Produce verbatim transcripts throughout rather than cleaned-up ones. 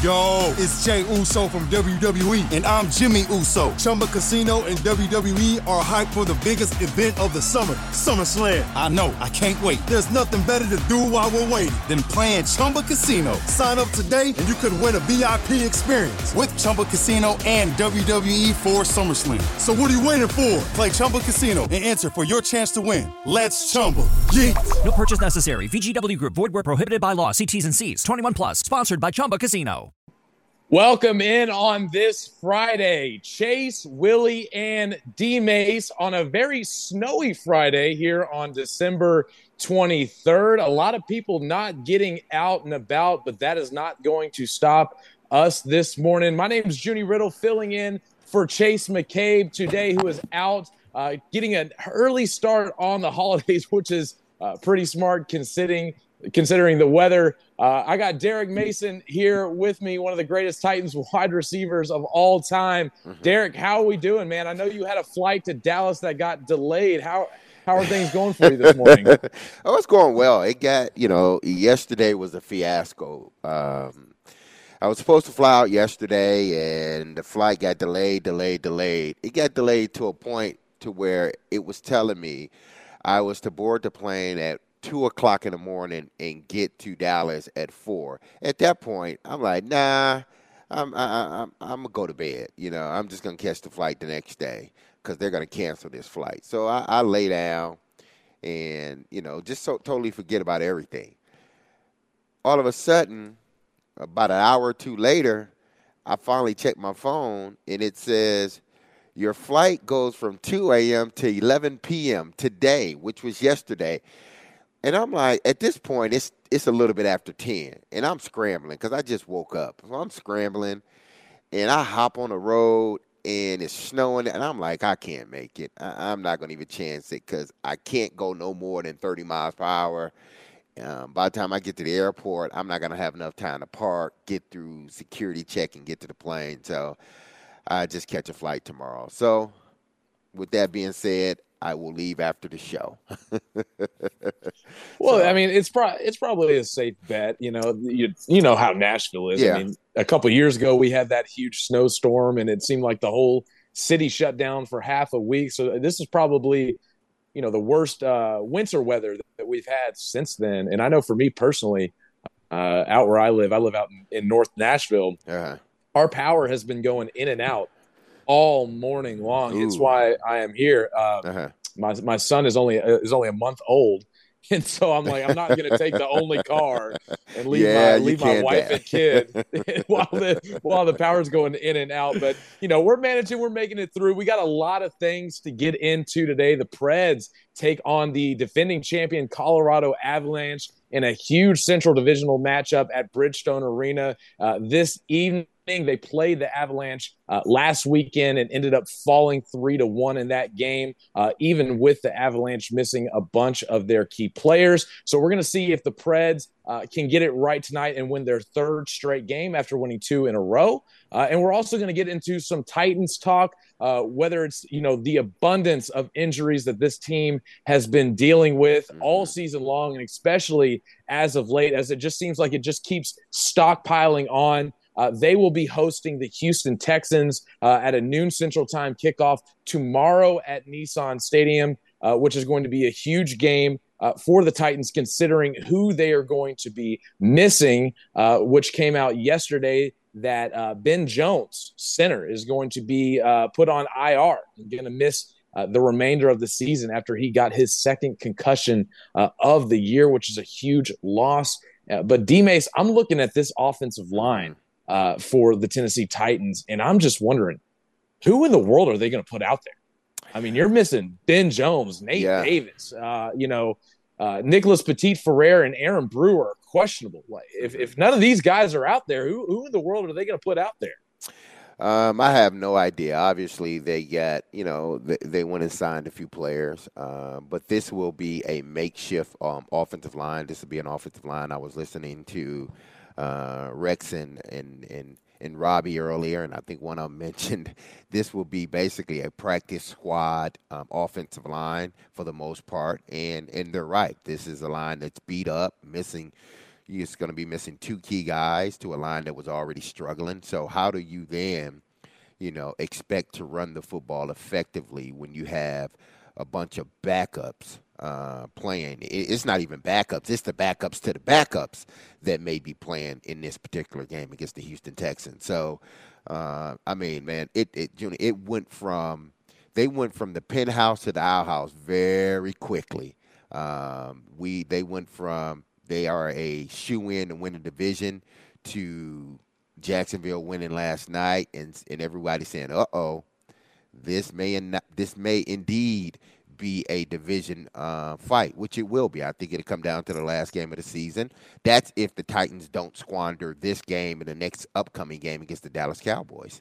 Yo, it's Jay Uso from W W E, and I'm Jimmy Uso. Chumba Casino and W W E are hyped for the biggest event of the summer, SummerSlam. I know, I can't wait. There's nothing better to do while we're waiting than playing Chumba Casino. Sign up today and you could win a V I P experience with Chumba Casino and W W E for SummerSlam. So what are you waiting for? Play Chumba Casino and enter for your chance to win. Let's Chumba. Yeet. No purchase necessary. V G W Group. Void where prohibited by law. See T's and C's. twenty-one plus. Sponsored by Chumba Casino. Welcome in on this Friday. Chase, Willie, and D-Mace on a very snowy Friday here on December twenty-third. A lot of people not getting out and about, but that is not going to stop us this morning. My name is Junie Riddle, filling in for Chase McCabe today, who is out uh, getting an early start on the holidays, which is uh, pretty smart considering considering the weather. Uh, I got Derek Mason here with me, one of the greatest Titans wide receivers of all time. Mm-hmm. Derek, how are we doing, man? I know you had a flight to Dallas that got delayed. How how are things going for you this morning? Oh, it's going well. It got, you know, yesterday was a fiasco. Um, I was supposed to fly out yesterday, and the flight got delayed, delayed, delayed. It got delayed to a point to where it was telling me I was to board the plane at two o'clock in the morning and get to Dallas at four. At that point, I'm like, nah, I'm I, I'm I'm gonna go to bed. You know, I'm just gonna catch the flight the next day because they're gonna cancel this flight. So I, I lay down and you know just so totally forget about everything. All of a sudden, about an hour or two later, I finally checked my phone and it says your flight goes from two a.m. to eleven p.m. today, which was yesterday. And I'm like, at this point, it's it's a little bit after ten, and I'm scrambling because I just woke up. So I'm scrambling, and I hop on the road, and it's snowing, and I'm like, I can't make it. I, I'm not going to even chance it because I can't go no more than thirty miles per hour. Um, by the time I get to the airport, I'm not going to have enough time to park, get through security check, and get to the plane. So I just catch a flight tomorrow. So with that being said, I will leave after the show. Well, so, I mean, it's pro- it's probably a safe bet. You know, you you know how Nashville is. Yeah. I mean, a couple years ago we had that huge snowstorm, and it seemed like the whole city shut down for half a week. So this is probably, you know, the worst uh, winter weather that we've had since then. And I know for me personally, uh, out where I live, I live out in, in North Nashville. Uh-huh. Our power has been going in and out all morning long. Ooh. It's why I am here. Uh, Uh-huh. My my son is only uh, is only a month old, and so I'm like, I'm not going to take the only car and leave yeah, my leave my wife and kid while the while the power's going in and out. But you know, we're managing, we're making it through. We got a lot of things to get into today. The Preds take on the defending champion Colorado Avalanche in a huge Central Divisional matchup at Bridgestone Arena uh, this evening. They played the Avalanche uh, last weekend and ended up falling three to one in that game, uh, even with the Avalanche missing a bunch of their key players. So we're going to see if the Preds uh, can get it right tonight and win their third straight game after winning two in a row. Uh, and we're also going to get into some Titans talk, uh, whether it's, you know, the abundance of injuries that this team has been dealing with all season long, and especially as of late, as it just seems like it just keeps stockpiling on. Uh, they will be hosting the Houston Texans uh, at a noon Central Time kickoff tomorrow at Nissan Stadium, uh, which is going to be a huge game uh, for the Titans, considering who they are going to be missing, uh, which came out yesterday that uh, Ben Jones, center, is going to be uh, put on I R and going to miss uh, the remainder of the season after he got his second concussion uh, of the year, which is a huge loss. Uh, but D-Mace, I'm looking at this offensive line Uh, for the Tennessee Titans, and I'm just wondering, who in the world are they going to put out there? I mean, you're missing Ben Jones, Nate yeah. Davis, uh, you know, uh, Nicholas Petit-Ferrer and Aaron Brewer are questionable. Like, if, if none of these guys are out there, who, who in the world are they going to put out there? Um, I have no idea. Obviously, they got, you know, they, they went and signed a few players, um, but this will be a makeshift um, offensive line. This will be an offensive line. I was listening to Uh, Rex and, and and and Robbie earlier, and I think one of them mentioned this will be basically a practice squad um, offensive line for the most part, and and they're right. This is a line that's beat up, missing you're going to be missing two key guys to a line that was already struggling. So how do you then, you know, expect to run the football effectively when you have a bunch of backups uh, playing? It's not even backups. It's the backups to the backups that may be playing in this particular game against the Houston Texans. So, uh, I mean, man, it, it, it went from, they went from the penthouse to the outhouse very quickly. Um, we, they went from, they are a shoe-in to win the division to Jacksonville winning last night, and and everybody saying, "Uh-oh, this may in, this may indeed be a division uh, fight," which it will be. I think it'll come down to the last game of the season. That's if the Titans don't squander this game and the next upcoming game against the Dallas Cowboys.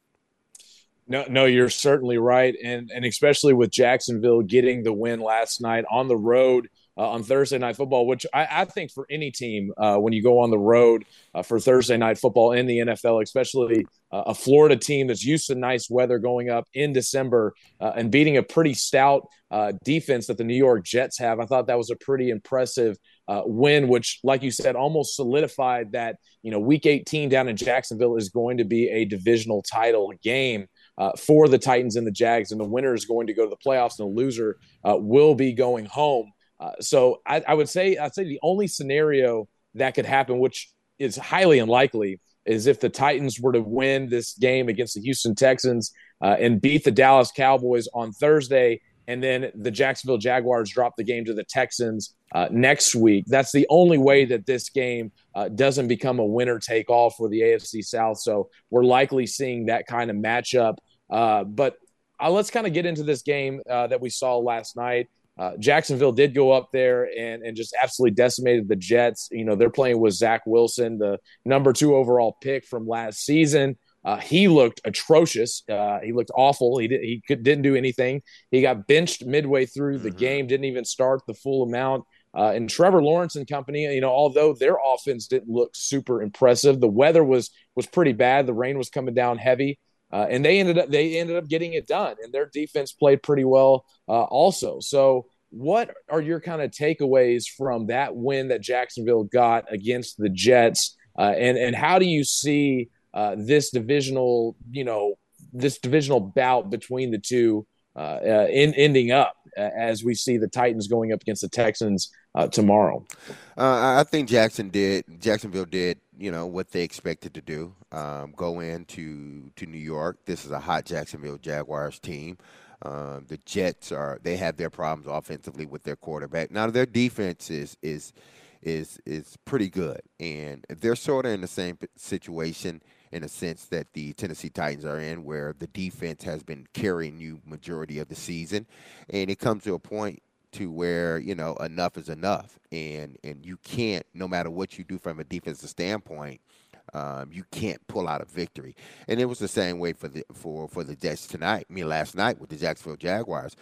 No, no, you're certainly right, and and especially with Jacksonville getting the win last night on the road. Uh, on Thursday Night Football, which I, I think for any team, uh, when you go on the road uh, for Thursday Night Football in the N F L, especially uh, a Florida team that's used to nice weather going up in December uh, and beating a pretty stout uh, defense that the New York Jets have, I thought that was a pretty impressive uh, win, which, like you said, almost solidified that, you know, Week eighteen down in Jacksonville is going to be a divisional title game uh, for the Titans and the Jags, and the winner is going to go to the playoffs, and the loser uh, will be going home. Uh, so I, I would say I'd say the only scenario that could happen, which is highly unlikely, is if the Titans were to win this game against the Houston Texans uh, and beat the Dallas Cowboys on Thursday, and then the Jacksonville Jaguars drop the game to the Texans uh, next week. That's the only way that this game uh, doesn't become a winner-take-all for the A F C South. So we're likely seeing that kind of matchup. Uh, but uh, let's kind of get into this game uh, that we saw last night. Uh, Jacksonville did go up there and, and just absolutely decimated the Jets. You know, they're playing with Zach Wilson, the number two overall pick from last season. Uh, he looked atrocious. Uh, he looked awful. He, did, he could, didn't do anything. He got benched midway through the mm-hmm. game, didn't even start the full amount. Uh, and Trevor Lawrence and company, you know, although their offense didn't look super impressive, the weather was was pretty bad. The rain was coming down heavy. Uh, and they ended up they ended up getting it done, and their defense played pretty well uh, also. So, what are your kind of takeaways from that win that Jacksonville got against the Jets, uh, and and how do you see uh, this divisional, you know, this divisional bout between the two uh, uh, in ending up uh, as we see the Titans going up against the Texans uh, tomorrow? Uh, I think Jackson did. Jacksonville did. You know what they expected to do. Um, go into to New York. This is a hot Jacksonville Jaguars team. Um, the Jets are they have their problems offensively with their quarterback. Now their defense is is is is pretty good, and they're sort of in the same situation in a sense that the Tennessee Titans are in, where the defense has been carrying you majority of the season, and it comes to a point to where, you know, enough is enough, and and you can't, no matter what you do from a defensive standpoint, um, you can't pull out a victory. And it was the same way for the for for the Jets tonight. I mean, last night with the Jacksonville Jaguars.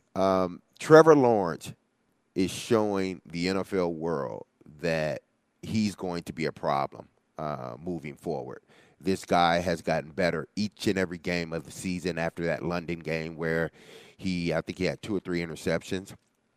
Um, Trevor Lawrence is showing the N F L world that he's going to be a problem uh, moving forward. This guy has gotten better each and every game of the season after that London game where he, I think he had two or three interceptions.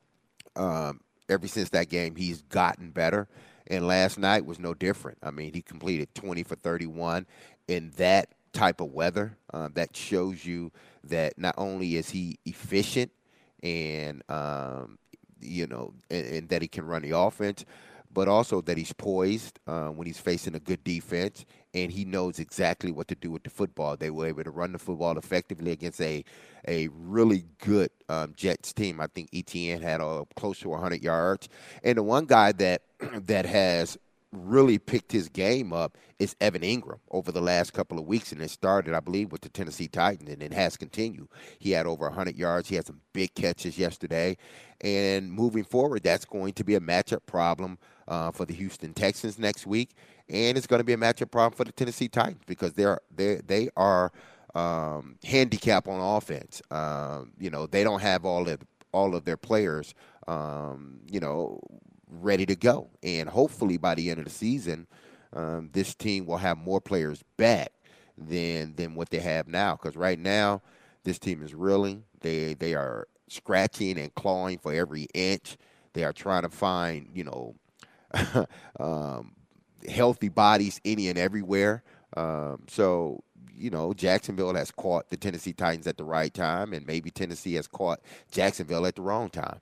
Um, ever since that game, he's gotten better. And last night was no different. I mean, he completed twenty for thirty-one in that type of weather. Uh, that shows you that not only is he efficient and, um, you know, and, and that he can run the offense, but also that he's poised uh, when he's facing a good defense, and he knows exactly what to do with the football. They were able to run the football effectively against a a really good um, Jets team. I think E T N had uh, close to one hundred yards. And the one guy that that has really picked his game up is Evan Ingram over the last couple of weeks, and it started, I believe, with the Tennessee Titans, and it has continued. He had over one hundred yards. He had some big catches yesterday. And moving forward, that's going to be a matchup problem uh, for the Houston Texans next week, and it's going to be a matchup problem for the Tennessee Titans because they're they they are um, handicapped on offense. Um, you know, they don't have all of all of their players, um, you know, ready to go, and hopefully by the end of the season, um, this team will have more players back than than what they have now. Because right now, this team is reeling. They they are scratching and clawing for every inch. They are trying to find, you know, um, healthy bodies any and everywhere. Um, so, you know, Jacksonville has caught the Tennessee Titans at the right time, and maybe Tennessee has caught Jacksonville at the wrong time.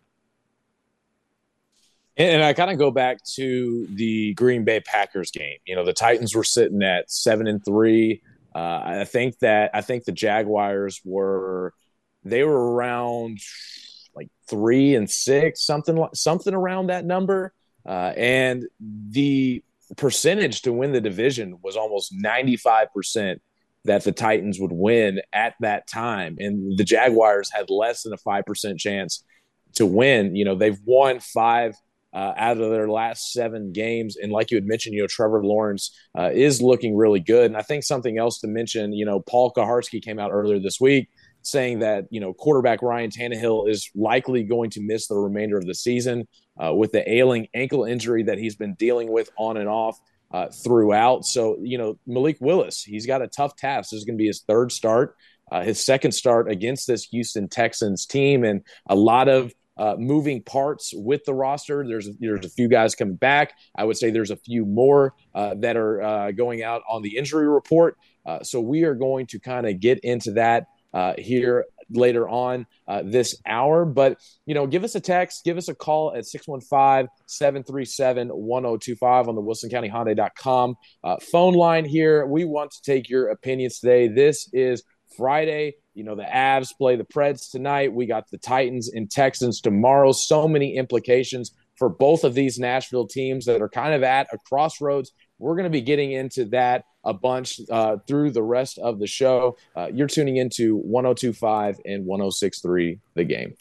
And I kind of go back to the Green Bay Packers game. You know, the Titans were sitting at seven and three. Uh, I think that I think the Jaguars were they were around like three and six, something something around that number. Uh, and the percentage to win the division was almost ninety-five percent that the Titans would win at that time, and the Jaguars had less than a five percent chance to win. You know, they've won five Uh, out of their last seven games. And like you had mentioned, you know, Trevor Lawrence uh, is looking really good. And I think something else to mention, you know, Paul Kaharski came out earlier this week saying that, you know, quarterback Ryan Tannehill is likely going to miss the remainder of the season uh, with the ailing ankle injury that he's been dealing with on and off uh, throughout. So, you know, Malik Willis, he's got a tough task. This is going to be his third start, uh, his second start against this Houston Texans team, and a lot of Uh, moving parts with the roster. There's there's a few guys coming back. I would say there's a few more uh, that are uh, going out on the injury report. Uh, so we are going to kind of get into that uh, here later on uh, this hour. But, you know, give us a text, give us a call at six one five, seven three seven, one oh two five on the wilson county hyundai dot com uh, phone line here. We want to take your opinions today. This is Friday. You know, the Avs play the Preds tonight. We got the Titans and Texans tomorrow. So many implications for both of these Nashville teams that are kind of at a crossroads. We're going to be getting into that a bunch uh, through the rest of the show. Uh, you're tuning into one oh two five and one oh six three The Game.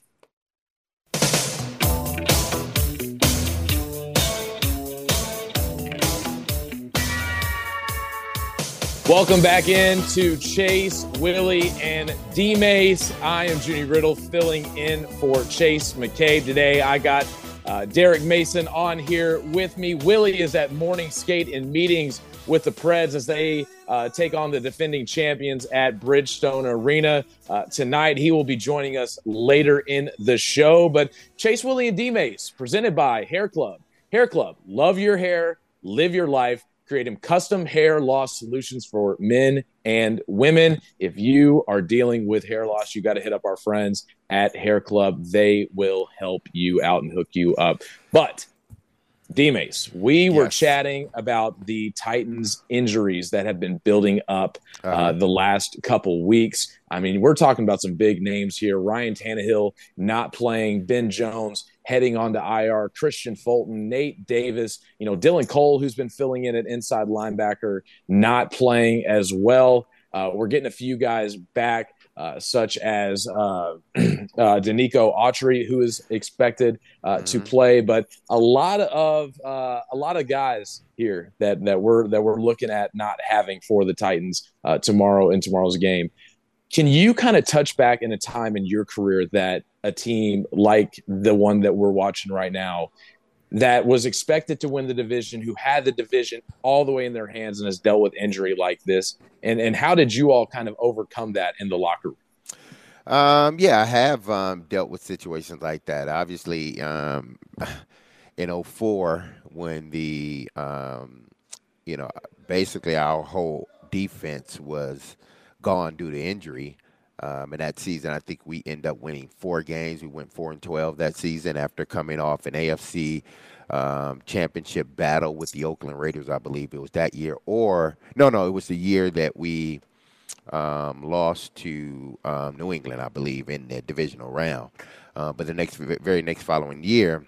Welcome back into Chase, Willie, and D-Mace. I am Junie Riddle filling in for Chase McCabe today. I got uh, Derek Mason on here with me. Willie is at morning skate in meetings with the Preds as they uh, take on the defending champions at Bridgestone Arena uh, tonight. He will be joining us later in the show. But Chase, Willie, and D-Mace, presented by Hair Club. Hair Club, love your hair, live your life. Creating custom hair loss solutions for men and women. If you are dealing with hair loss, you got to hit up our friends at Hair Club. They will help you out and hook you up. But D-Mace, we yes. were chatting about the Titans injuries that have been building up uh, uh, the last couple weeks. I mean, we're talking about some big names here. Ryan Tannehill not playing, Ben Jones heading on to I R, Christian Fulton, Nate Davis, you know, Dylan Cole, who's been filling in at inside linebacker, not playing as well. Uh, we're getting a few guys back, uh, such as uh, uh, Danico Autry, who is expected uh, mm-hmm. to play, but a lot of uh, a lot of guys here that that we're that we're looking at not having for the Titans uh, tomorrow in tomorrow's game. Can you kind of touch back in a time in your career that a team like the one that we're watching right now that was expected to win the division, who had the division all the way in their hands and has dealt with injury like this? And and how did you all kind of overcome that in the locker room? Um, yeah, I have um, dealt with situations like that. Obviously, um, in oh four, when the, um, you know, basically our whole defense was gone due to injury. Um, and that season, I think we end up winning four games. We went four and twelve that season after coming off an A F C um, championship battle with the Oakland Raiders. I believe it was that year, or no, no, it was the year that we um, lost to um, New England, I believe, in the divisional round. Uh, but the next, very next following year,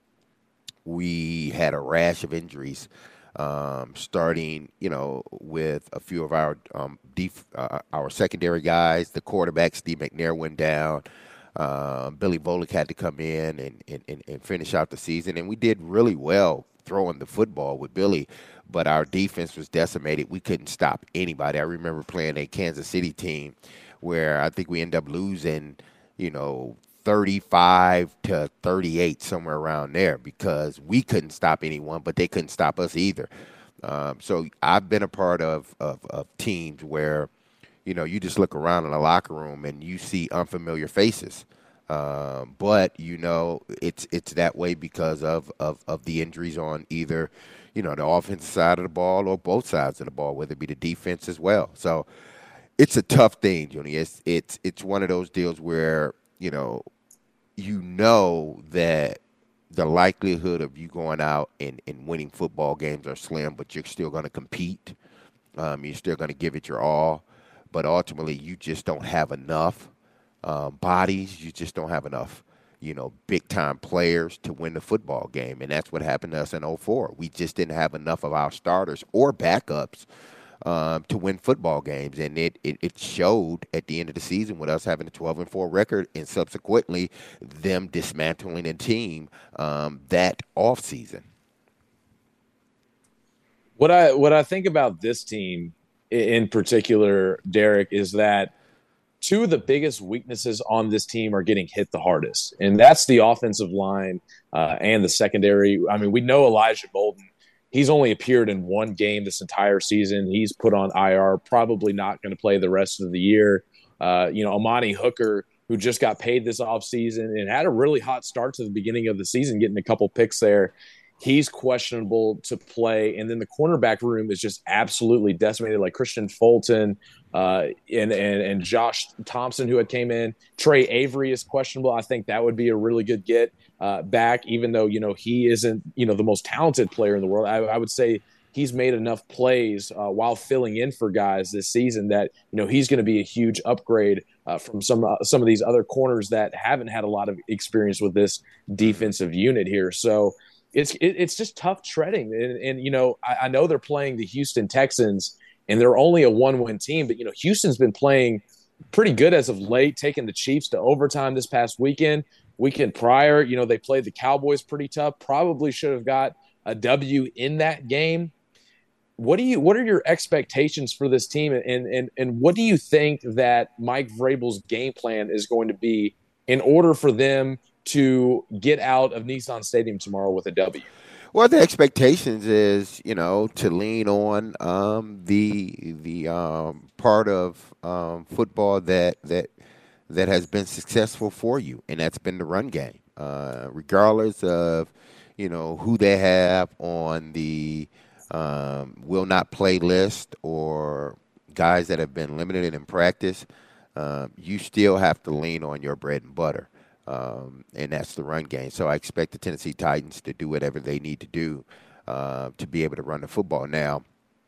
we had a rash of injuries. Um, starting, you know, with a few of our um, def- uh, our secondary guys, the quarterback, Steve McNair, went down. Uh, Billy Volek had to come in and, and, and finish out the season. And we did really well throwing the football with Billy, but our defense was decimated. We couldn't stop anybody. I remember playing a Kansas City team where I think we ended up losing, you know, thirty-five to thirty-eight, somewhere around there, because we couldn't stop anyone, but they couldn't stop us either. Um, so I've been a part of, of, of teams where, you know, you just look around in the locker room and you see unfamiliar faces. Um, but you know, it's it's that way because of, of, of the injuries on either, you know, the offensive side of the ball or both sides of the ball, whether it be the defense as well. So it's a tough thing, Junie. It's it's it's one of those deals where, you know, you know that the likelihood of you going out and, and winning football games are slim, but you're still going to compete. Um, you're still going to give it your all. But ultimately, you just don't have enough um, bodies. You just don't have enough, you know, big-time players to win the football game. And that's what happened to us in oh four. We just didn't have enough of our starters or backups um, to win football games. And it, it, it showed at the end of the season with us having a twelve and four record and subsequently them dismantling a team um, that offseason. What I what I think about this team in particular, Derek, is that two of the biggest weaknesses on this team are getting hit the hardest, and that's the offensive line uh, and the secondary. I mean, we know Elijah Molden. He's only appeared in one game this entire season. He's put on I R, probably not going to play the rest of the year. Uh, you know, Amani Hooker, who just got paid this offseason and had a really hot start to the beginning of the season, getting a couple picks there. He's questionable to play. And then the cornerback room is just absolutely decimated, like Christian Fulton uh, and, and and Josh Thompson, who had came in. Trey Avery is questionable. I think that would be a really good get uh, back, even though, you know, he isn't, you know, the most talented player in the world. I, I would say he's made enough plays uh, while filling in for guys this season that, you know, he's going to be a huge upgrade uh, from some uh, some of these other corners that haven't had a lot of experience with this defensive unit here. So It's it, it's just tough treading. And, and you know, I, I know they're playing the Houston Texans, and they're only a one-win team. But, you know, Houston's been playing pretty good as of late, taking the Chiefs to overtime this past weekend. Weekend prior, you know, they played the Cowboys pretty tough. Probably should have got a W in that game. What do you? What are your expectations for this team? And, and, and what do you think that Mike Vrabel's game plan is going to be in order for them to get out of Nissan Stadium tomorrow with a W? Well, the expectations is, you know, to lean on um, the the um, part of um, football that that that has been successful for you, and that's been the run game. Uh, regardless of, you know, who they have on the um, will not play list or guys that have been limited in practice, um, you still have to lean on your bread and butter. Um, and that's the run game. So I expect the Tennessee Titans to do whatever they need to do uh, to be able to run the football. Now,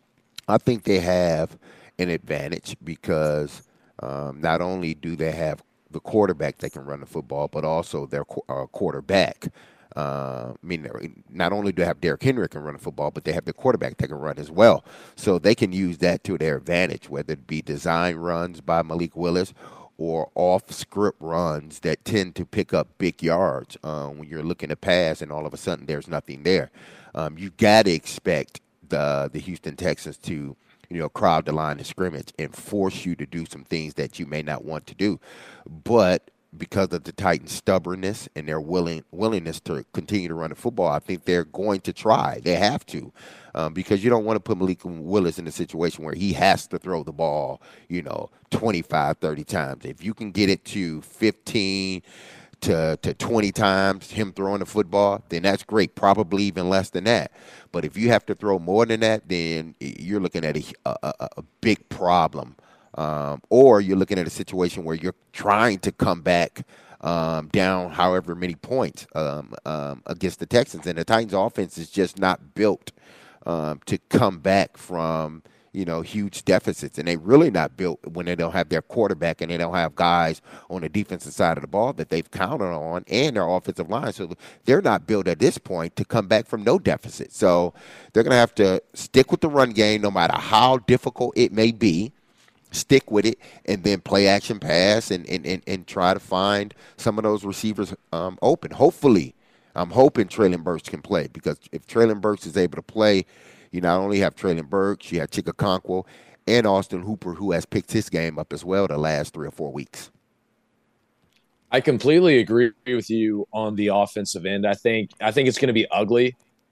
I think they have an advantage because um, not only do they have the quarterback that can run the football, but also their uh, quarterback. Uh, I mean, not only do they have Derrick Henry can run the football, but they have the quarterback that can run as well. So they can use that to their advantage, whether it be design runs by Malik Willis or off-script runs that tend to pick up big yards uh, when you're looking to pass and all of a sudden there's nothing there. Um, you got to expect the the Houston Texans to, you know, crowd the line of scrimmage and force you to do some things that you may not want to do. But because of the Titans' stubbornness and their willing willingness to continue to run the football, I think they're going to try. They have to. Um, because you don't want to put Malik Willis in a situation where he has to throw the ball, you know, twenty-five, thirty times. If you can get it to fifteen to, to twenty times, him throwing the football, then that's great, probably even less than that. But if you have to throw more than that, then you're looking at a, a, a big problem. Um, or you're looking at a situation where you're trying to come back Um, down however many points um, um, against the Texans. And the Titans' offense is just not built um, to come back from, you know, huge deficits. And they're really not built when they don't have their quarterback and they don't have guys on the defensive side of the ball that they've counted on and their offensive line. So they're not built at this point to come back from no deficit. So they're going to have to stick with the run game no matter how difficult it may be. Stick with it, and then play action pass and, and, and, and try to find some of those receivers um, open. Hopefully, I'm hoping Treylon Burks can play, because if Treylon Burks is able to play, you not only have Treylon Burks, you have Chika Okonkwo and Austin Hooper, who has picked his game up as well the last three or four weeks. I completely agree with you on the offensive end. I think I think it's going to be ugly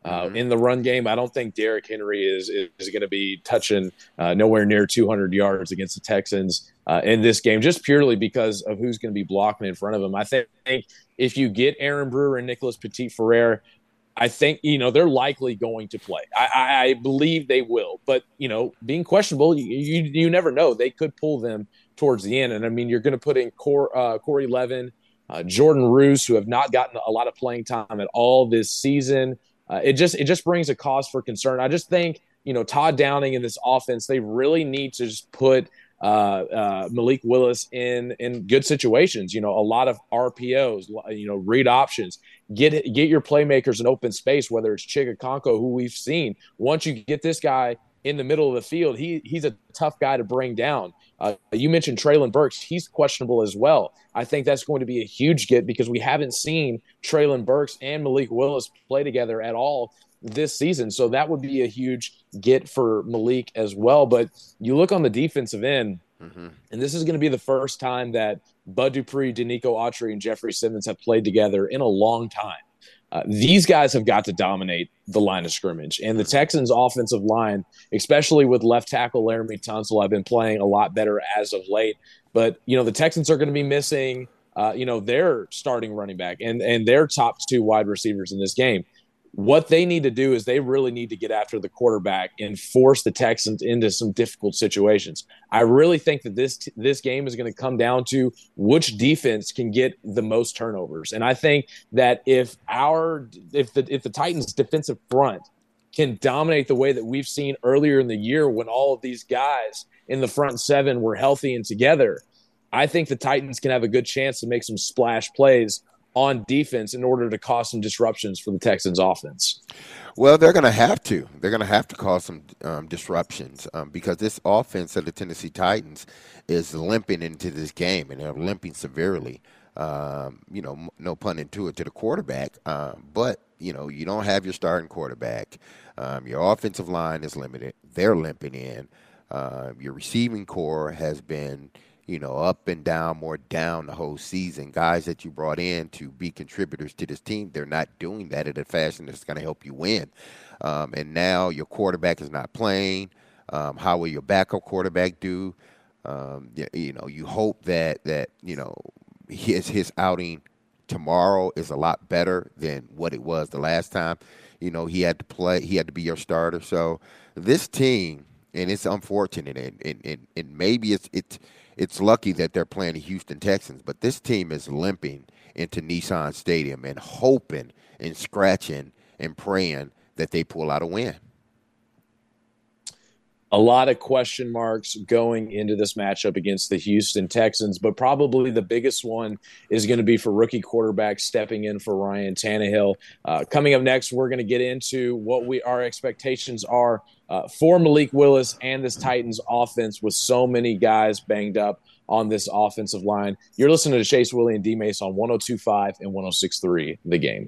Uh, Mm-hmm. in the run game, I don't think Derrick Henry is is, is going to be touching uh, nowhere near two hundred yards against the Texans uh, in this game, just purely because of who's going to be blocking in front of him. I think if you get Aaron Brewer and Nicholas Petit-Frere, I think, you know, they're likely going to play. I, I, I believe they will. But, you know, being questionable, you, you, you never know. They could pull them towards the end. And, I mean, you're going to put in Cor, uh, Corey Levin, uh, Jordan Roos, who have not gotten a lot of playing time at all this season. Uh, it just it just brings a cause for concern. I just think, you know, Todd Downing in this offense, they really need to just put uh, uh, Malik Willis in in good situations. You know, a lot of R P Os, you know, read options. Get get your playmakers in open space, whether it's Chigakonko, who we've seen. Once you get this guy in the middle of the field, he he's a tough guy to bring down. Uh, you mentioned Treylon Burks. He's questionable as well. I think that's going to be a huge get because we haven't seen Treylon Burks and Malik Willis play together at all this season. So that would be a huge get for Malik as well. But you look on the defensive end, mm-hmm. and this is going to be the first time that Bud Dupree, Danico Autry, and Jeffrey Simmons have played together in a long time. Uh, these guys have got to dominate the line of scrimmage. And the Texans' offensive line, especially with left tackle Laramie Tunsil, have been playing a lot better as of late. But, you know, the Texans are going to be missing, uh, you know, their starting running back and, and their top two wide receivers in this game. What they need to do is they really need to get after the quarterback and force the Texans into some difficult situations. I really think that this this game is going to come down to which defense can get the most turnovers. And I think that if our if the if the Titans' defensive front can dominate the way that we've seen earlier in the year when all of these guys in the front seven were healthy and together, I think the Titans can have a good chance to make some splash plays on defense in order to cause some disruptions for the Texans offense. Well, they're going to have to. They're going to have to cause some um, disruptions um, because this offense of the Tennessee Titans is limping into this game, and they're limping severely. Um, you know, no pun intended to the quarterback. Um, but, you know, you don't have your starting quarterback. Um, your offensive line is limited. They're limping in. Uh, your receiving core has been – you know, up and down, more down the whole season. Guys that you brought in to be contributors to this team, they're not doing that in a fashion that's going to help you win. Um, and now your quarterback is not playing. Um, how will your backup quarterback do? Um, you, you know, you hope that, that you know, his, his outing tomorrow is a lot better than what it was the last time. You know, he had to play. He had to be your starter. So this team, and it's unfortunate, and, and, and, and maybe it's it's – It's lucky that they're playing the Houston Texans, but this team is limping into Nissan Stadium and hoping and scratching and praying that they pull out a win. A lot of question marks going into this matchup against the Houston Texans, but probably the biggest one is going to be for rookie quarterback stepping in for Ryan Tannehill. Uh, coming up next, we're going to get into what we our expectations are Uh, for Malik Willis and this Titans offense with so many guys banged up on this offensive line. You're listening to Chase, Willie, and D-Mace on one oh two point five and one oh six point three The Game.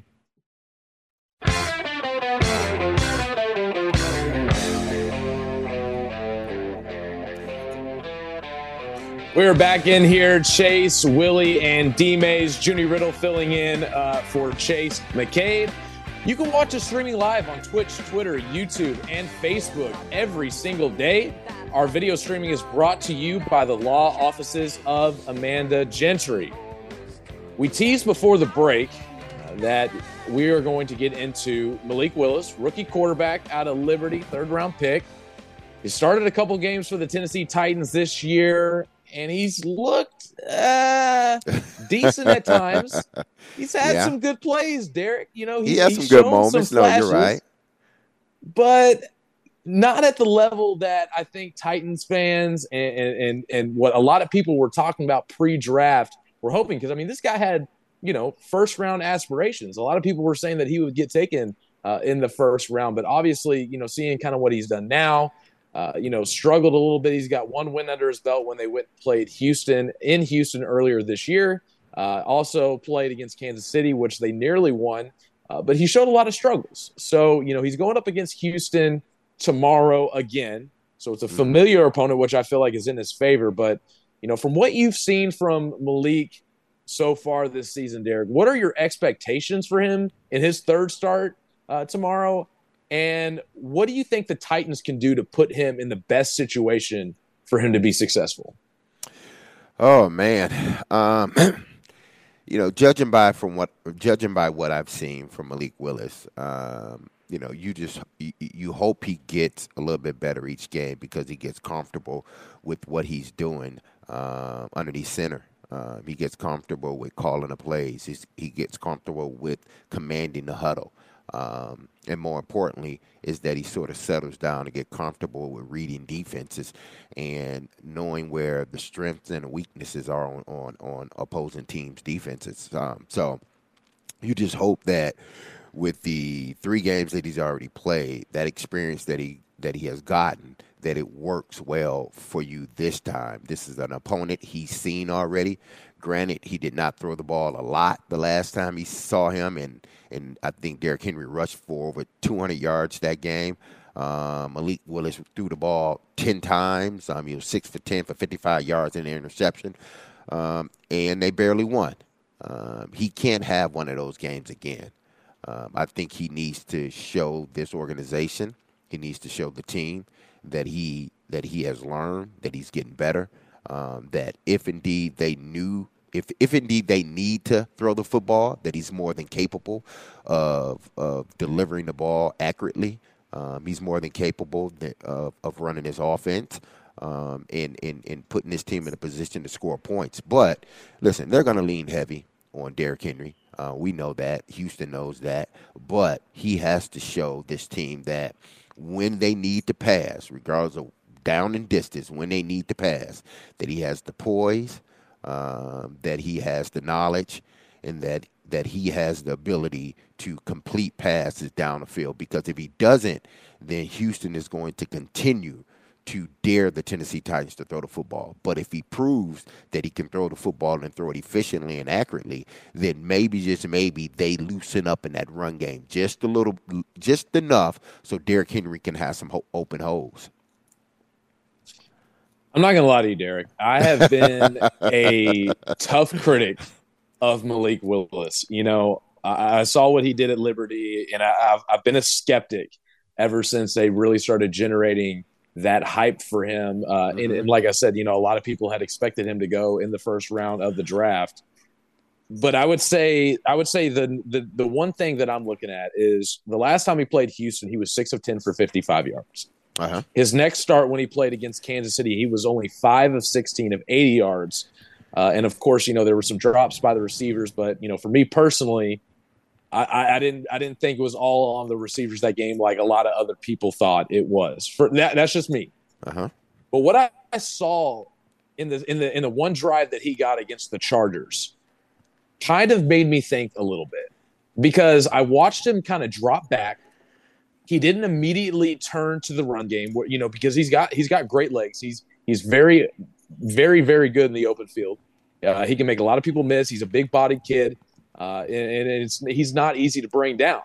We're back in here. Chase, Willie, and D-Mace. Junie Riddle filling in uh, for Chase McCabe. You can watch us streaming live on Twitch, Twitter, YouTube, and Facebook every single day. Our video streaming is brought to you by the law offices of Amanda Gentry. We teased before the break uh, that we are going to get into Malik Willis, rookie quarterback out of Liberty, third-round pick. He started a couple games for the Tennessee Titans this year, and he's looked uh, decent at times. He's had yeah. some good plays, Derek. You know, he's, he has he's some good moments. Some flashes, no, you're right. But not at the level that I think Titans fans and, and, and what a lot of people were talking about pre-draft were hoping. Because, I mean, this guy had, you know, first-round aspirations. A lot of people were saying that he would get taken uh, in the first round. But obviously, you know, seeing kind of what he's done now, Uh, you know, struggled a little bit. He's got one win under his belt when they went and played Houston in Houston earlier this year. Uh, also played against Kansas City, which they nearly won. Uh, but he showed a lot of struggles. So, you know, he's going up against Houston tomorrow again. So it's a familiar mm-hmm. opponent, which I feel like is in his favor. But, you know, from what you've seen from Malik so far this season, Derek, what are your expectations for him in his third start? uh, tomorrow. And what do you think the Titans can do to put him in the best situation for him to be successful? Oh man, um, you know, judging by from what judging by what I've seen from Malik Willis, um, you know, you just you, you hope he gets a little bit better each game because he gets comfortable with what he's doing uh, underneath center. Uh, he gets comfortable with calling the plays. He's, he gets comfortable with commanding the huddle. Um, and more importantly is that he sort of settles down and get comfortable with reading defenses and knowing where the strengths and the weaknesses are on, on, on opposing teams' defenses. Um, so you just hope that with the three games that he's already played, that experience that he that he has gotten, that it works well for you this time. This is an opponent he's seen already. Granted, he did not throw the ball a lot the last time he saw him, and, and I think Derrick Henry rushed for over two hundred yards that game. Um, Malik Willis threw the ball ten times. Um, he was six for ten for fifty-five yards and an interception, um, and they barely won. Um, he can't have one of those games again. Um, I think he needs to show this organization, he needs to show the team that he that he has learned, that he's getting better, um, that if indeed they knew, if if indeed they need to throw the football, that he's more than capable of of delivering the ball accurately. Um, he's more than capable of, of running his offense um, and, and, and putting his team in a position to score points. But, listen, they're going to lean heavy on Derrick Henry. Uh, we know that. Houston knows that. But he has to show this team that when they need to pass, regardless of down and distance, when they need to pass, that he has the poise, um, that he has the knowledge, and that that he has the ability to complete passes down the field. Because if he doesn't, then Houston is going to continue to dare the Tennessee Titans to throw the football. But if he proves that he can throw the football and throw it efficiently and accurately, then maybe, just maybe, they loosen up in that run game just a little, just enough so Derrick Henry can have some ho- open holes. I'm not going to lie to you, Derek. I have been a tough critic of Malik Willis. You know, I, I saw what he did at Liberty, and I, I've, I've been a skeptic ever since they really started generating that hype for him. Uh, mm-hmm. and, and like I said, you know, a lot of people had expected him to go in the first round of the draft. But I would say, I would say the, the the one thing that I'm looking at is the last time he played Houston, he was six of ten for fifty-five yards. Uh-huh. His next start when he played against Kansas City, he was only five of sixteen of eighty yards. Uh, and of course, you know, there were some drops by the receivers, but you know, for me personally, I, I, I didn't, I didn't think it was all on the receivers that game, like a lot of other people thought it was. For that, that's just me. Uh-huh. But what I, I saw in the in the in the one drive that he got against the Chargers, kind of made me think a little bit, because I watched him kind of drop back. He didn't immediately turn to the run game, you know, because he's got he's got great legs. He's he's very, very, very good in the open field. Uh, he can make a lot of people miss. He's a big-bodied kid, uh, and, and it's, he's not easy to bring down.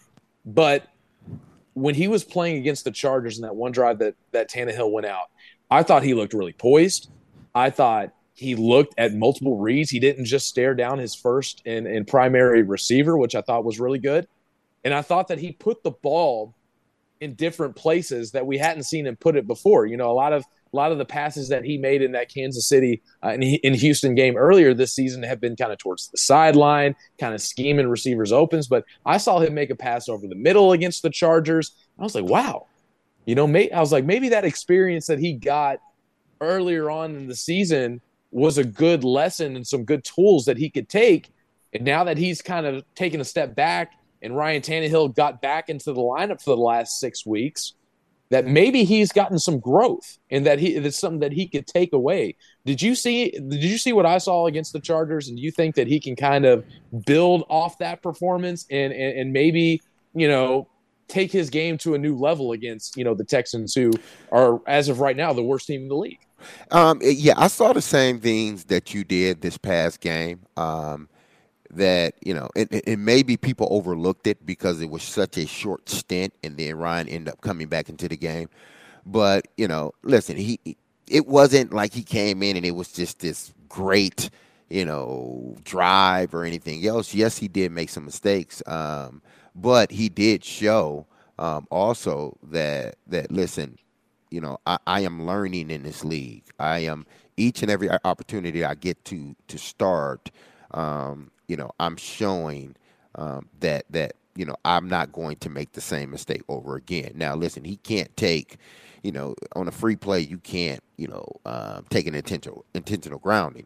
But when he was playing against the Chargers in that one drive that that Tannehill went out, I thought he looked really poised. I thought he looked at multiple reads. He didn't just stare down his first and, and primary receiver, which I thought was really good. And I thought that he put the ball in different places that we hadn't seen him put it before. You know, a lot of a lot of the passes that he made in that Kansas City uh, and in Houston game earlier this season have been kind of towards the sideline, kind of scheming receivers opens. But I saw him make a pass over the middle against the Chargers. I was like, wow. You know, may, I was like, maybe that experience that he got earlier on in the season was a good lesson and some good tools that he could take. And now that he's kind of taken a step back and Ryan Tannehill got back into the lineup for the last six weeks, that maybe he's gotten some growth and that he that's something that he could take away. Did you see did you see what I saw against the Chargers? And do you think that he can kind of build off that performance and, and, and maybe, you know, take his game to a new level against, you know, the Texans, who are, as of right now, the worst team in the league? Um, yeah, I saw the same things that you did this past game. Um, that, you know, and, and maybe people overlooked it because it was such a short stint, and then Ryan ended up coming back into the game. But, you know, listen, he it wasn't like he came in and it was just this great, you know, drive or anything else. Yes, he did make some mistakes. Um, but he did show um, also that that listen, you know, I, I am learning in this league. I am each and every opportunity I get to to start. Um, you know, I'm showing um, that that you know I'm not going to make the same mistake over again. Now, listen, he can't take, you know, on a free play, you can't, you know, uh, take an intentional intentional grounding.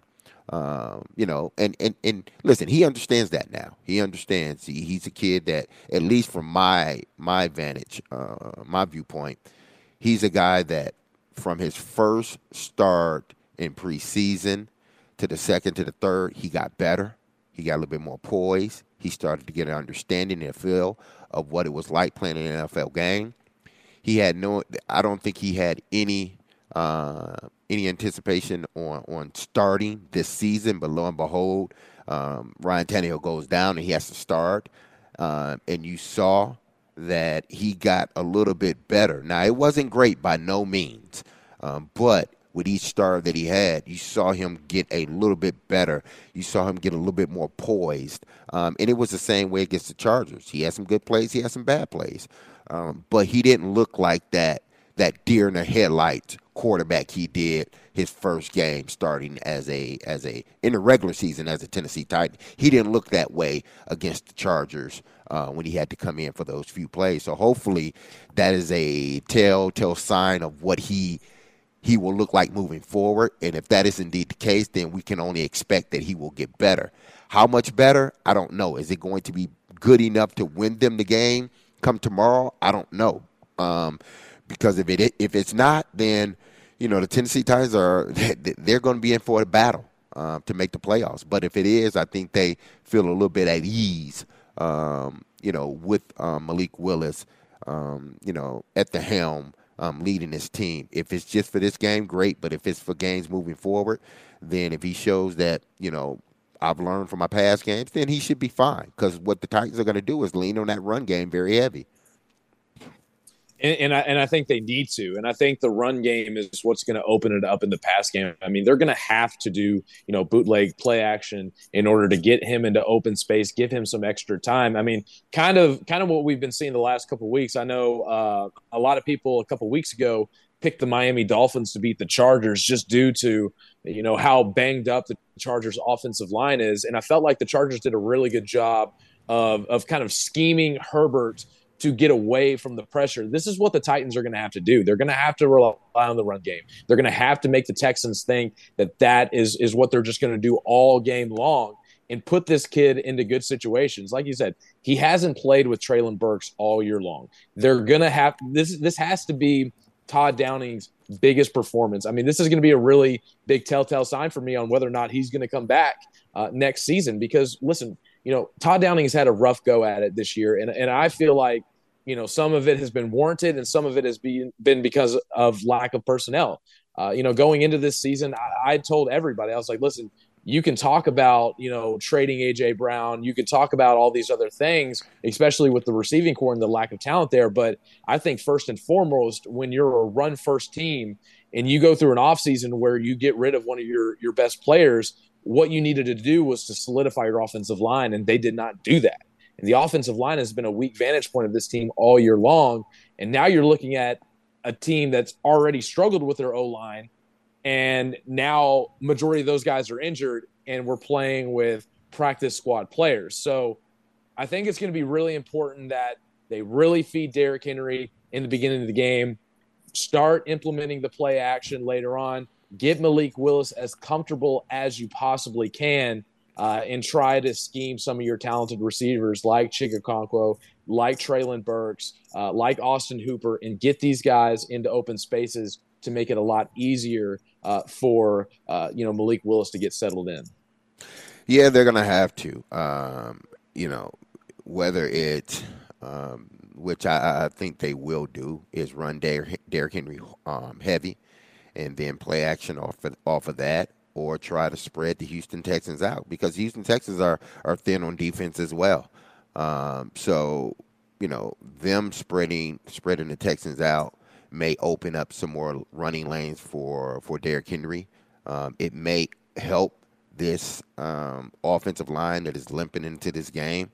Um, you know, and, and, and listen, he understands that now. He understands. He, he's a kid that, at least from my my vantage, uh, my viewpoint, he's a guy that from his first start in preseason to the second to the third, he got better. He got a little bit more poise. He started to get an understanding and a feel of what it was like playing an N F L game. He had no, I don't think he had any uh, any anticipation on, on starting this season, but lo and behold, um, Ryan Tannehill goes down and he has to start. Uh, and you saw that he got a little bit better. Now, it wasn't great by no means, um, but with each start that he had, you saw him get a little bit better. You saw him get a little bit more poised. Um, and it was the same way against the Chargers. He had some good plays. He had some bad plays. Um, but he didn't look like that that deer in the headlights quarterback he did his first game starting as a as a in the regular season as a Tennessee Titan. He didn't look that way against the Chargers uh, when he had to come in for those few plays. So hopefully that is a telltale sign of what he he will look like moving forward. And if that is indeed the case, then we can only expect that he will get better. How much better? I don't know. Is it going to be good enough to win them the game come tomorrow? I don't know. Um, because if it if it's not, then you know the Tennessee Titans are they're going to be in for a battle uh, to make the playoffs. But if it is, I think they feel a little bit at ease, um, you know, with um, Malik Willis, um, you know, at the helm, um, leading this team. If it's just for this game, great. But if it's for games moving forward, then if he shows that you know I've learned from my past games, then he should be fine. Because what the Titans are going to do is lean on that run game very heavy. And, and I and I think they need to. And I think the run game is what's going to open it up in the pass game. I mean, they're going to have to do, you know, bootleg play action in order to get him into open space, give him some extra time. I mean, kind of kind of what we've been seeing the last couple of weeks. I know uh, a lot of people a couple of weeks ago picked the Miami Dolphins to beat the Chargers just due to, you know, how banged up the Chargers offensive line is. And I felt like the Chargers did a really good job of of kind of scheming Herbert to get away from the pressure. This is what the Titans are going to have to do. They're going to have to rely on the run game. They're going to have to make the Texans think that that is, is what they're just going to do all game long and put this kid into good situations. Like you said, he hasn't played with Treylon Burks all year long. They're going to have this. This has to be Todd Downing's biggest performance. I mean, this is going to be a really big telltale sign for me on whether or not he's going to come back uh, next season. Because listen, you know, Todd Downing has had a rough go at it this year. And, and I feel like, you know, some of it has been warranted and some of it has been, been because of lack of personnel. Uh, you know, going into this season, I, I told everybody, I was like, listen, you can talk about, you know, trading A J Brown. You can talk about all these other things, especially with the receiving core and the lack of talent there. But I think first and foremost, when you're a run first team and you go through an offseason where you get rid of one of your, your best players, what you needed to do was to solidify your offensive line. And they did not do that. And the offensive line has been a weak vantage point of this team all year long. And now you're looking at a team that's already struggled with their O-line. And now majority of those guys are injured and we're playing with practice squad players. So I think it's going to be really important that they really feed Derrick Henry in the beginning of the game, start implementing the play action later on, get Malik Willis as comfortable as you possibly can, uh, and try to scheme some of your talented receivers like Chig Okonkwo, like Treylon Burks, uh, like Austin Hooper, and get these guys into open spaces to make it a lot easier uh, for, uh, you know, Malik Willis to get settled in. Yeah, they're going to have to, um, you know, whether it's, um, which I, I think they will do, is run Derrick Henry um, heavy and then play action off of, off of that, or try to spread the Houston Texans out, because Houston Texans are, are thin on defense as well. Um, so, you know, them spreading spreading the Texans out may open up some more running lanes for, for Derrick Henry. Um, it may help this um, offensive line that is limping into this game.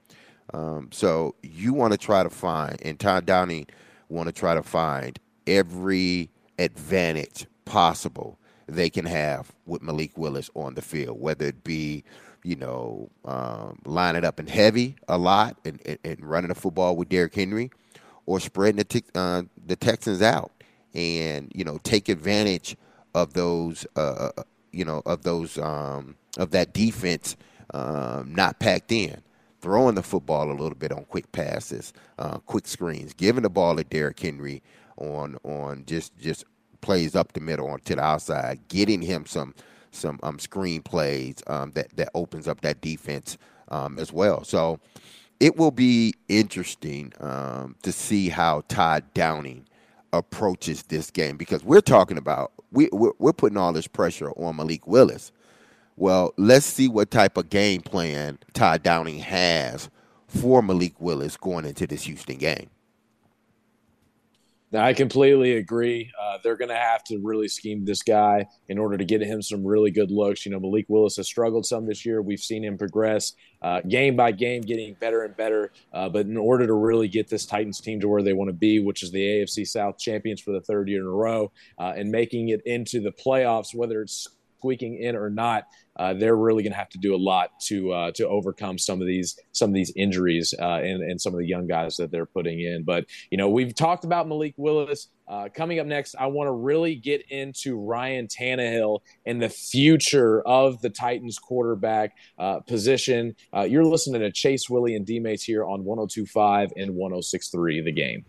Um, so you want to try to find, and Todd Downing want to try to find every advantage possible they can have with Malik Willis on the field, whether it be, you know, um, lining up in heavy a lot and, and, and running the football with Derrick Henry, or spreading the, te- uh, the Texans out and, you know, take advantage of those, uh, you know, of those, um, of that defense um, not packed in, throwing the football a little bit on quick passes, uh, quick screens, giving the ball to Derrick Henry on on just just plays up the middle onto the outside, getting him some some um, screen plays um, that that opens up that defense um, as well. So it will be interesting um, to see how Todd Downing approaches this game, because we're talking about we we're, we're putting all this pressure on Malik Willis. Well, let's see what type of game plan Todd Downing has for Malik Willis going into this Houston game. Now, I completely agree. Uh, they're going to have to really scheme this guy in order to get him some really good looks. You know, Malik Willis has struggled some this year. We've seen him progress uh, game by game, getting better and better. Uh, but in order to really get this Titans team to where they want to be, which is the A F C South champions for the third year in a row, uh, and making it into the playoffs, whether it's squeaking in or not, uh, they're really going to have to do a lot to uh, to overcome some of these some of these injuries uh, and and some of the young guys that they're putting in. But you know, we've talked about Malik Willis. Uh, coming up next, I want to really get into Ryan Tannehill and the future of the Titans quarterback uh, position. Uh, you're listening to Chase, Willie, and D-Mates here on one oh two point five and one oh six point three The Game.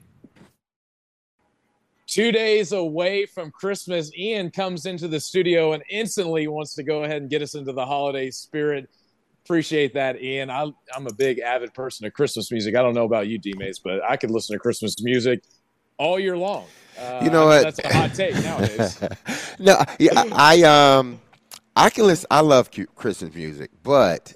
Two days away from Christmas, Ian comes into the studio and instantly wants to go ahead and get us into the holiday spirit. Appreciate that, Ian. I, I'm a big avid person of Christmas music. I don't know about you, D-Mates, but I could listen to Christmas music all year long. Uh, you know what? That's a hot take nowadays. no, yeah, I, I um, I can listen. I love Christmas music, but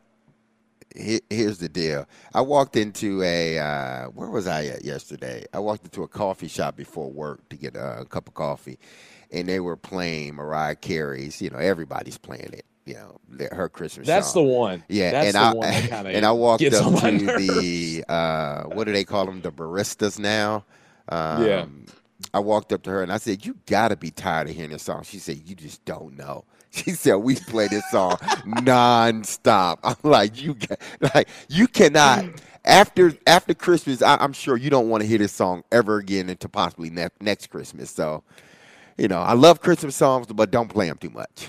here's the deal. I walked into a, uh, where was I at yesterday? I walked into a coffee shop before work to get a cup of coffee, and they were playing Mariah Carey's, you know, everybody's playing it, you know, her Christmas That's song. the one. Yeah, That's and the I, one that kind of and I walked gets up on my to nerves. the, uh, what do they call them, the baristas now? Um, Yeah. I walked up to her and I said, "You got to be tired of hearing this song." She said, "You just don't know." She said, "We play this song nonstop." I'm like, "You got, like you cannot." After after Christmas, I, I'm sure you don't want to hear this song ever again until possibly ne- next Christmas. So, you know, I love Christmas songs, but don't play them too much.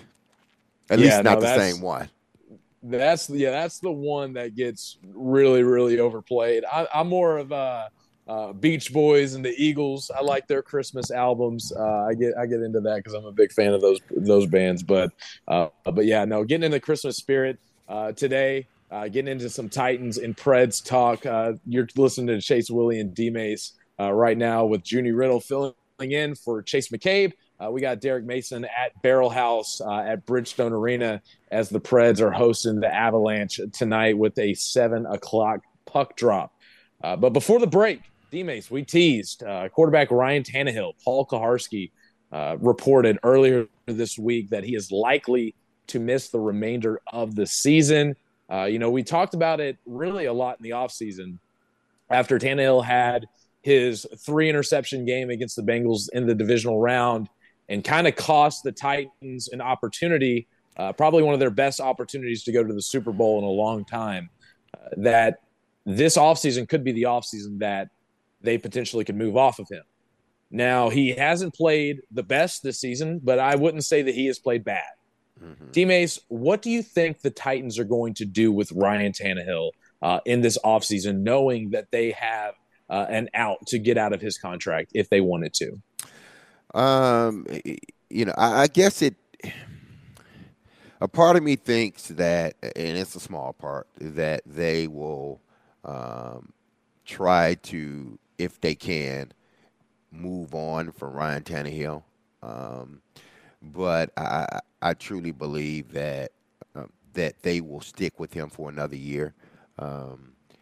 At Yeah, least not no, the that's- same one. That's yeah, that's the one that gets really, really overplayed. I, I'm more of a uh, Beach Boys and the Eagles. I like their Christmas albums. Uh, I get I get into that because I'm a big fan of those those bands. But uh, but yeah, no, getting into the Christmas spirit uh, today. Uh, getting into some Titans and Preds talk. Uh, you're listening to Chase, Willie, and D-Mace uh, right now with Junie Riddle filling in for Chase McCabe. Uh, we got Derek Mason at Barrel House uh, at Bridgestone Arena as the Preds are hosting the Avalanche tonight with a seven o'clock puck drop. Uh, but before the break, D-Mace, we teased uh, quarterback Ryan Tannehill. Paul Kaharski uh, reported earlier this week that he is likely to miss the remainder of the season. Uh, you know, we talked about it really a lot in the offseason after Tannehill had his three interception game against the Bengals in the divisional round and kind of cost the Titans an opportunity, uh, probably one of their best opportunities to go to the Super Bowl in a long time, uh, that this offseason could be the offseason that they potentially could move off of him. Now, he hasn't played the best this season, but I wouldn't say that he has played bad. Mm-hmm. T-Mace, what do you think the Titans are going to do with Ryan Tannehill uh, in this offseason, knowing that they have uh, an out to get out of his contract if they wanted to? Um, you know, I, I guess it. A part of me thinks that, and it's a small part, that they will um, try to, if they can, move on from Ryan Tannehill. Um, but I, I truly believe that uh, that they will stick with him for another year. Um,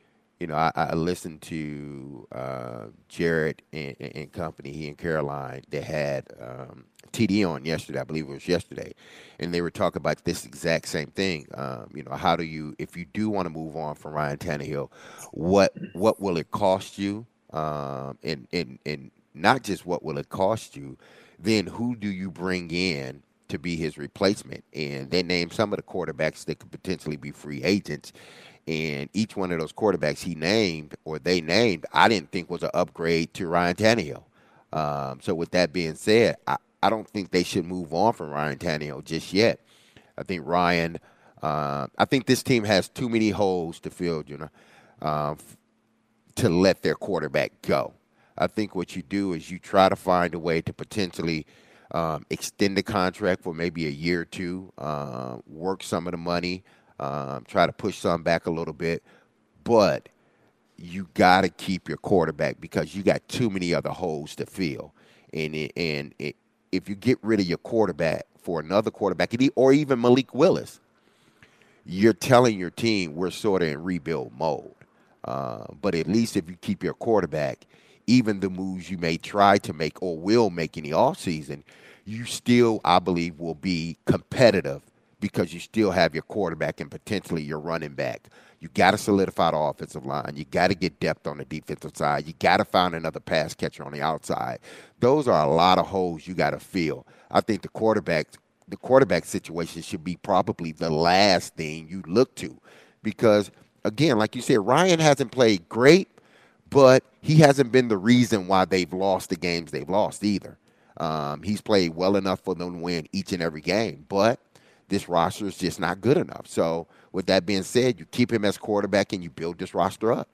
you know, I, I listened to uh, Jared and, and company, he and Caroline, they had um, T D on yesterday, I believe it was yesterday, and they were talking about this exact same thing. Um, you know, how do you, if you do want to move on from Ryan Tannehill, what what will it cost you? Um, and, and, and not just what will it cost you, then who do you bring in to be his replacement? And they named some of the quarterbacks that could potentially be free agents. And each one of those quarterbacks he named or they named, I didn't think was an upgrade to Ryan Tannehill. Um, so with that being said, I, I don't think they should move on from Ryan Tannehill just yet. I think Ryan, uh, I think this team has too many holes to fill, you know, uh, to let their quarterback go. I think what you do is you try to find a way to potentially um, extend the contract for maybe a year or two, uh, work some of the money, um, try to push some back a little bit. But you got to keep your quarterback because you got too many other holes to fill. And, it, and it, if you get rid of your quarterback for another quarterback, or even Malik Willis, you're telling your team we're sort of in rebuild mode. Uh, but at least if you keep your quarterback, even the moves you may try to make or will make in the offseason, you still, I believe, will be competitive because you still have your quarterback and potentially your running back. You got to solidify the offensive line. You got to get depth on the defensive side. You got to find another pass catcher on the outside. Those are a lot of holes you got to fill. I think the quarterback, the quarterback situation should be probably the last thing you look to because, again, like you said, Ryan hasn't played great, but he hasn't been the reason why they've lost the games they've lost either. Um, he's played well enough for them to win each and every game, but this roster is just not good enough. So with that being said, you keep him as quarterback and you build this roster up.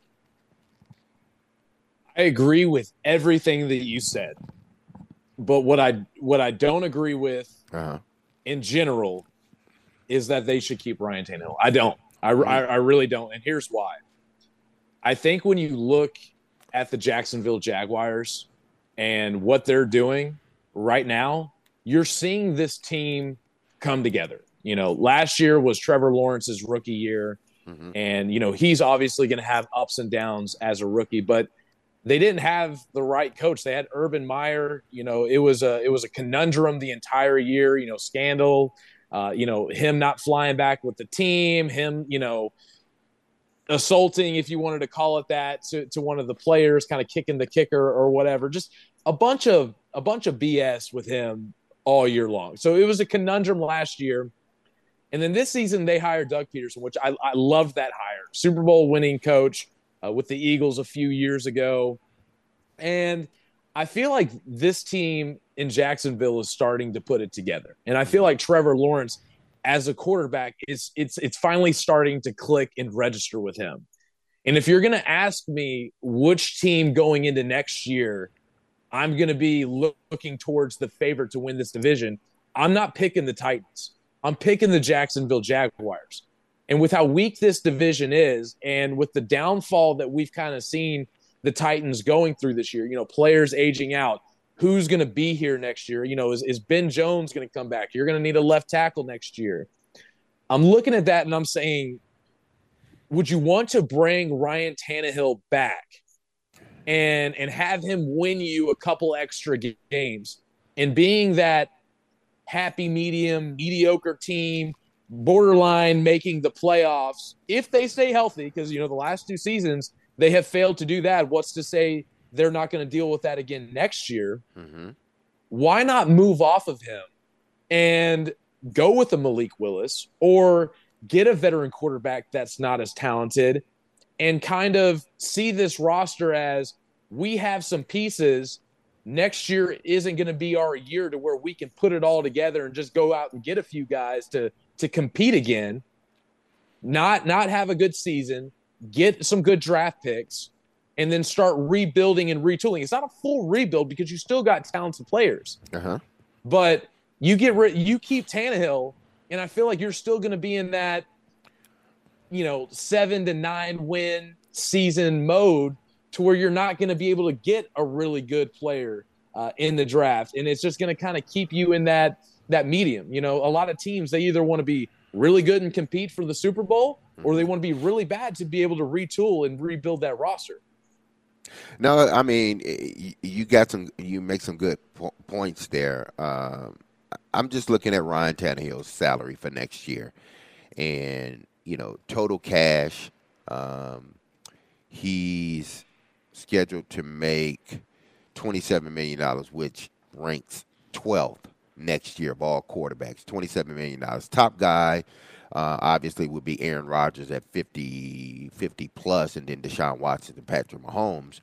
I agree with everything that you said, but what I what I don't agree with uh-huh. in general is that they should keep Ryan Tannehill. I don't. I, I, I really don't, and here's why. I think when you look at the Jacksonville Jaguars and what they're doing right now, you're seeing this team come together. You know, last year was Trevor Lawrence's rookie year, mm-hmm. and, you know, he's obviously going to have ups and downs as a rookie, but they didn't have the right coach. They had Urban Meyer. You know, it was a it was a conundrum the entire year, you know, scandal, uh, you know, him not flying back with the team, him, you know, assaulting, if you wanted to call it that, to, to one of the players, kind of kicking the kicker or whatever. Just a bunch of a bunch of B S with him all year long. So it was a conundrum last year. And then this season they hired Doug Peterson, which I, I loved that hire. Super Bowl winning coach uh, with the Eagles a few years ago. And I feel like this team in Jacksonville is starting to put it together. And I feel like Trevor Lawrence as a quarterback, it's it's it's finally starting to click and register with him. And if you're going to ask me which team going into next year I'm going to be look, looking towards the favorite to win this division, I'm not picking the Titans. I'm picking the Jacksonville Jaguars. And with how weak this division is, and with the downfall that we've kind of seen the Titans going through this year, you know, players aging out, who's going to be here next year? You know, is, is Ben Jones going to come back? You're going to need a left tackle next year. I'm looking at that and I'm saying, would you want to bring Ryan Tannehill back and and have him win you a couple extra games and being that happy medium, mediocre team, borderline making the playoffs if they stay healthy? Because, you know, the last two seasons they have failed to do that. What's to say they're not going to deal with that again next year? Mm-hmm. Why not move off of him and go with a Malik Willis or get a veteran quarterback that's not as talented and kind of see this roster as we have some pieces. Next year isn't going to be our year to where we can put it all together and just go out and get a few guys to to compete again, not not have a good season, get some good draft picks, and then start rebuilding and retooling. It's not a full rebuild because you still got talented players. Uh-huh. But you get rid, you keep Tannehill, and I feel like you're still going to be in that, you know, seven to nine win season mode to where you're not going to be able to get a really good player uh, in the draft. And it's just going to kind of keep you in that, that medium. You know, a lot of teams, they either want to be really good and compete for the Super Bowl, or they want to be really bad to be able to retool and rebuild that roster? No, I mean, you got some, you make some good po- points there. Um, I'm just looking at Ryan Tannehill's salary for next year, and, you know, total cash, um, he's scheduled to make twenty-seven million dollars, which ranks twelfth next year of all quarterbacks, twenty-seven million dollars. Top guy, uh, obviously, would be Aaron Rodgers at fifty, fifty plus, and then Deshaun Watson and Patrick Mahomes.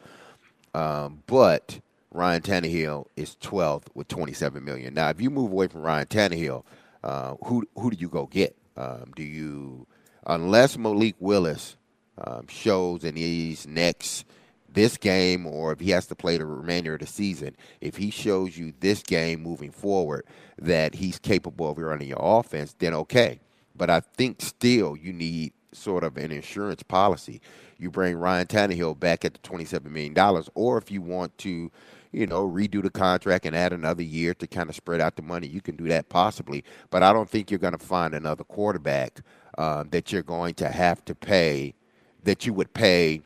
Um, but Ryan Tannehill is twelfth with twenty-seven million dollars. Now, if you move away from Ryan Tannehill, uh, who who do you go get? Um, do you, unless Malik Willis um, shows in these next this game, or if he has to play the remainder of the season, if he shows you this game moving forward that he's capable of running your offense, then okay. But I think still you need sort of an insurance policy. You bring Ryan Tannehill back at the twenty-seven million dollars, or if you want to, you know, redo the contract and add another year to kind of spread out the money, you can do that possibly. But I don't think you're going to find another quarterback uh, that you're going to have to pay, that you would pay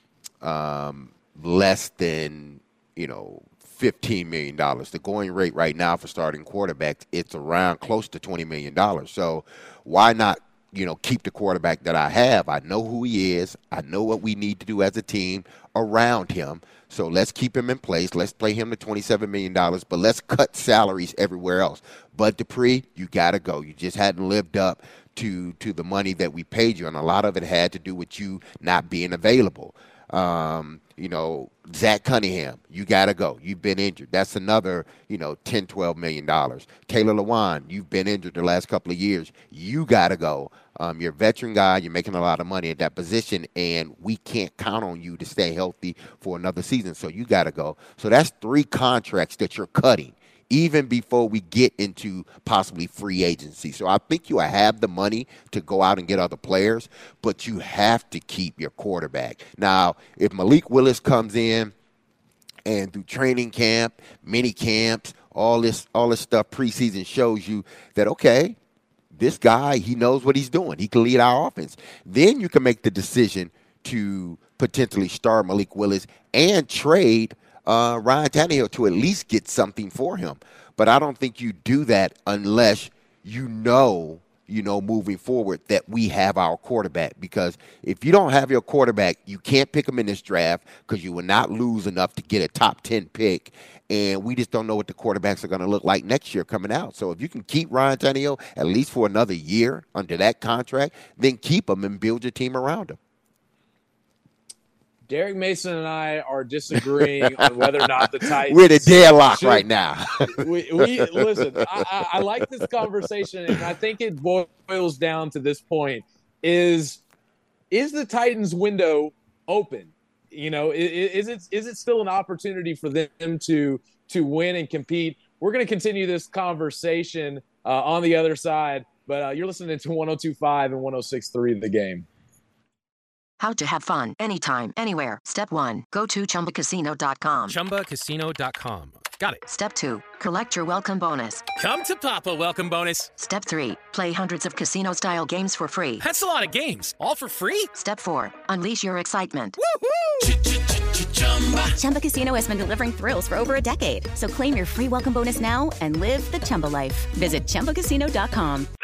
um, less than, you know, fifteen million dollars. The going rate right now for starting quarterbacks, it's around close to twenty million dollars. So why not, you know, keep the quarterback that I have? I know who he is. I know what we need to do as a team around him. So let's keep him in place. Let's play him to twenty-seven million dollars, but let's cut salaries everywhere else. Bud Dupree, you got to go. You just hadn't lived up to to the money that we paid you, and a lot of it had to do with you not being available. Um, you know, Zach Cunningham, you got to go. You've been injured. That's another, you know, ten, twelve million dollars. Taylor Lewan, you've been injured the last couple of years. You got to go. Um, you're a veteran guy. You're making a lot of money at that position, and we can't count on you to stay healthy for another season, so you got to go. So that's three contracts that you're cutting, even before we get into possibly free agency. So I think you have the money to go out and get other players, but you have to keep your quarterback. Now, if Malik Willis comes in and through training camp, mini camps, all this all this stuff preseason shows you that, okay, this guy, he knows what he's doing. He can lead our offense. Then you can make the decision to potentially start Malik Willis and trade Uh, Ryan Tannehill to at least get something for him. But I don't think you do that unless you know, you know, moving forward that we have our quarterback. Because if you don't have your quarterback, you can't pick him in this draft because you will not lose enough to get a top ten pick. And we just don't know what the quarterbacks are going to look like next year coming out. So if you can keep Ryan Tannehill at least for another year under that contract, then keep him and build your team around him. Derek Mason and I are disagreeing on whether or not the Titans. We're the deadlock should, right now. we, we listen. I, I, I like this conversation, and I think it boils down to this point: is is the Titans' window open? You know, is, is it is it still an opportunity for them to to win and compete? We're going to continue this conversation uh, on the other side, but uh, you're listening to one oh two point five and one oh six point three The Game. How to have fun anytime, anywhere. Step one, go to chumba casino dot com. chumba casino dot com. Got it. Step two, collect your welcome bonus. Come to Papa welcome bonus. Step three, play hundreds of casino-style games for free. That's a lot of games, all for free? Step four, unleash your excitement. Woohoo! Chumba Casino has been delivering thrills for over a decade. So claim your free welcome bonus now and live the Chumba life. Visit chumba casino dot com.